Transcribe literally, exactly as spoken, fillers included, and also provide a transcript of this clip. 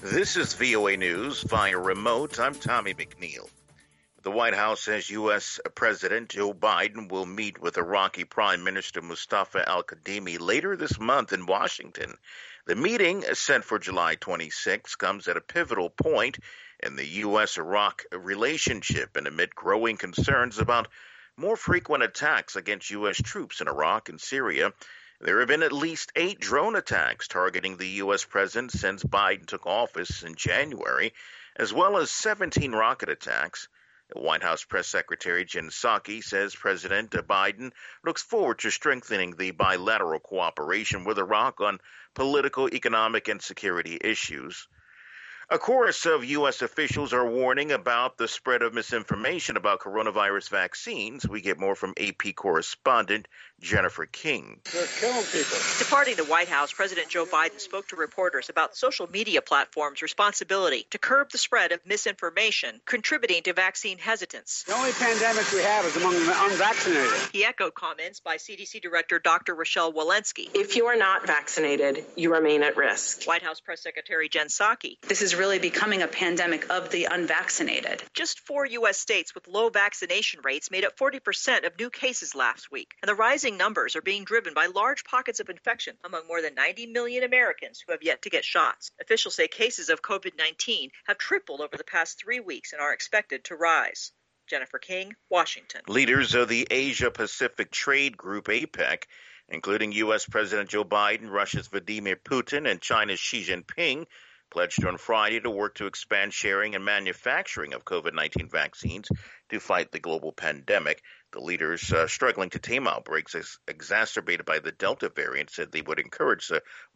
This is V O A News via remote. I'm Tommy McNeil. The White House says U S. President Joe Biden will meet with Iraqi Prime Minister Mustafa al-Kadhimi later this month in Washington. The meeting, set for July twenty-sixth, comes at a pivotal point in the U S-Iraq relationship and amid growing concerns about more frequent attacks against U S troops in Iraq and Syria. There have been at least eight drone attacks targeting the U S president since Biden took office in January, as well as seventeen rocket attacks. White House Press Secretary Jen Psaki says President Biden looks forward to strengthening the bilateral cooperation with Iraq on political, economic, and security issues. A chorus of U S officials are warning about the spread of misinformation about coronavirus vaccines. We get more from A P correspondent Jennifer King. They're killing people. Departing the White House, President Joe Biden spoke to reporters about social media platforms' responsibility to curb the spread of misinformation, contributing to vaccine hesitance. The only pandemic we have is among the unvaccinated. He echoed comments by C D C Director Doctor Rochelle Walensky. If you are not vaccinated, you remain at risk. White House Press Secretary Jen Psaki. This is really becoming a pandemic of the unvaccinated. Just four U S states with low vaccination rates made up forty percent of new cases last week, and the rising numbers are being driven by large pockets of infection among more than ninety million Americans who have yet to get shots. Officials say cases of COVID nineteen have tripled over the past three weeks and are expected to rise. Jennifer King, Washington. Leaders of the Asia-Pacific Trade Group, APEC, including U S. President Joe Biden, Russia's Vladimir Putin, and China's Xi Jinping, pledged on Friday to work to expand sharing and manufacturing of COVID nineteen vaccines to fight the global pandemic. The leaders uh, struggling to tame outbreaks ex- exacerbated by the Delta variant said they would encourage the